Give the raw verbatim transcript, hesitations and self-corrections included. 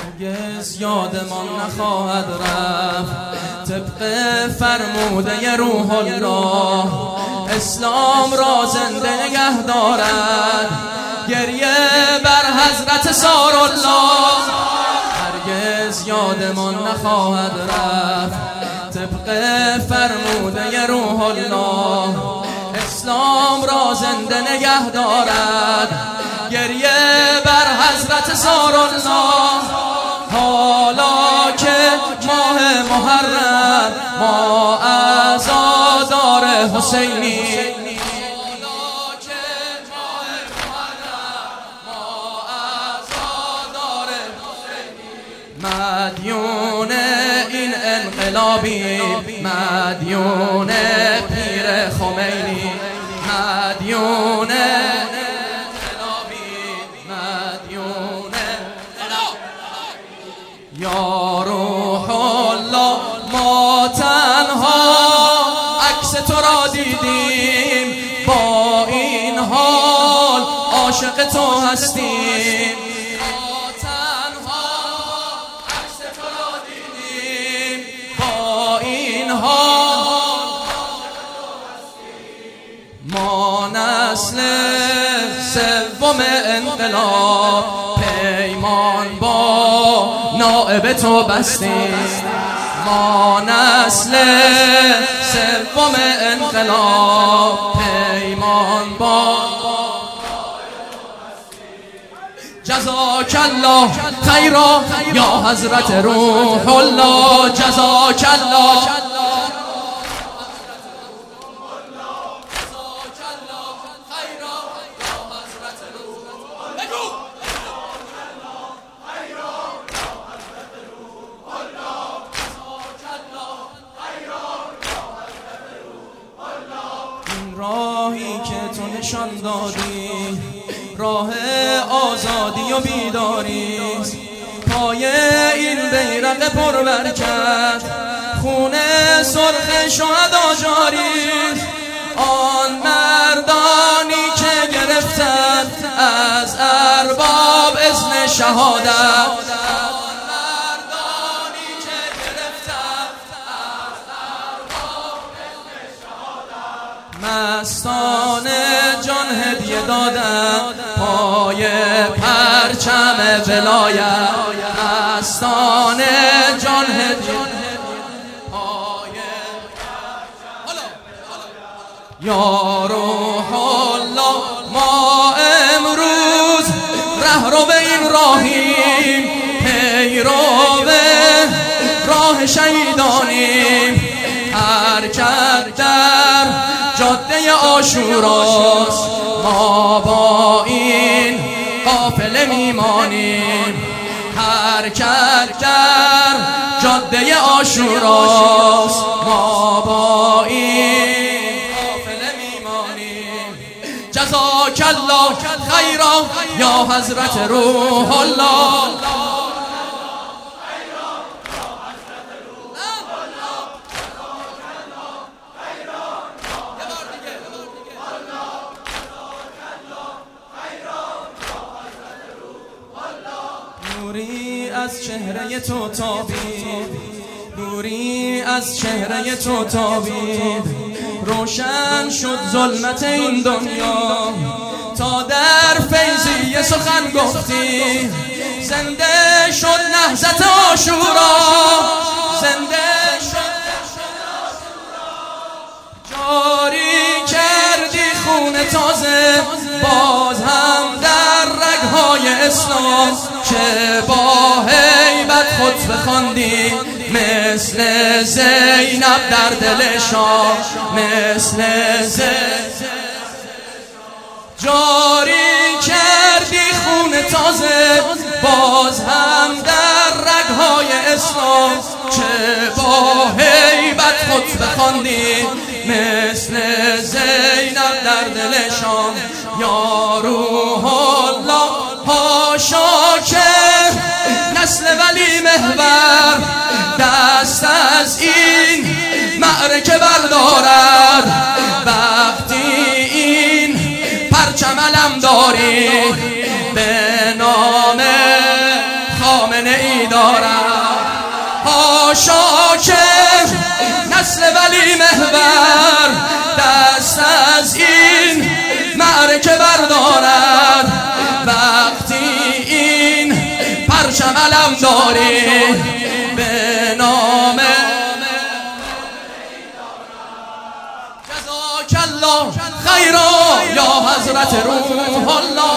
هرگز یادمان نخواهد رفت طبق فرموده روح الله، اسلام را زنده نگه دارد گریه بر حضرت سارالله. هرگز یادمان نخواهد رفت طبق فرموده روح الله، اسلام را زنده نگه دارد گریه بر حضرت سارالله. حالا که ماه محرم ما عزادار حسینی، مدیون این انقلابی، مدیون پیر خمینی، مدیون انقلابی، مدیون یا روح الله. ما تنها عکس تو را دیدیم، با این حال عاشق تو هستیم. ما نسل سوم انقلاب پیمان با نائب تو بستیم. ما نسل سوم انقلاب پیمان با جزاک الله خیرا یا حضرت روح الله، جزاک الله. راهی که تو نشان دادی راه آزادی و بیداری، پای این بیرق پربرکت خون سرخ شهدا جاری. آن مردانی که گرفتند از ارباب اذن شهادت، مستان جان هدیه دادن پای پرچم ولایت، مستان جان هدیه پای یا روح الله. ما امروز رهرو به این راهیم، پیرو به راه شهیدانیم. حرکت در جاده عاشوراست، ما با این قافله میمانیم. حرکت در جاده عاشوراست، ما با این قافله میمانیم. جزاک الله خیرا یا حضرت روح الله. نوری از چهره تو تابید، نوری از چهره تو تابید، روشن شد ظلمت این دنیا. تا در فیضی سخن گفتی زنده شد نهضت عاشورا، زنده شد جاری کردی خون تازه باز هم در رگهای اسلام. که با هیبت خود بخواندی مثل زینب در دل شاه، مثل زینب جاری کردی خون تازه باز هم در رگهای اسلام. که با هیبت خود بخواندی مثل زینب در دل شام. یا روح الله حاشا که نسل ولی محور دست از این معرکه بردارد. وقتی این پرچم علم داری به نام خامنه ای دارد. حاشا که نسل ولی محور دست از این معرکه بردارد. وقتی این پرچم علم داری به نام جزاک الله خیرا یا حضرت روح الله.